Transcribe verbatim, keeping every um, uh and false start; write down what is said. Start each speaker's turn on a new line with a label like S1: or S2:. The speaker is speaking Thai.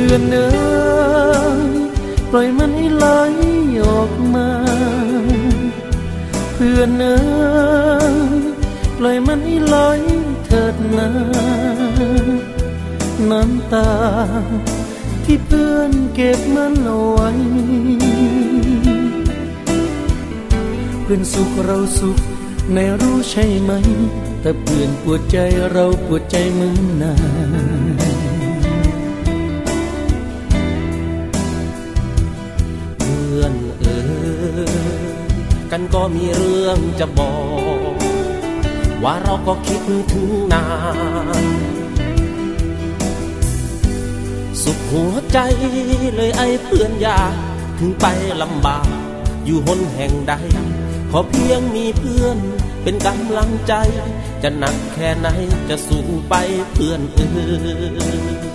S1: อนเอ๋ยปล่อยมันให้ไหลออกมาเพื่อนเอ๋ยปล่อยมันให้ไหลเถิดนาน้ำตาที่เพื่อนเก็บมันเอาไว้เพื่อนสุขเราสุขในรู้ใช่ไหมแต่เพื่อนปวดใจเราปวดใจเหมือนนาน
S2: เพื่อนเอ๋ยกันก็มีเรื่องจะบอกว่าเราก็คิดถึงนานสุดหัวใจเลยไอ้เพื่อนยาถึงไปลำบากอยู่หนแห่งใดขอเพียงมีเพื่อนเป็นกำลังใจจะหนักแค่ไหนจะสู้ไปเพื่อนเอ๋ย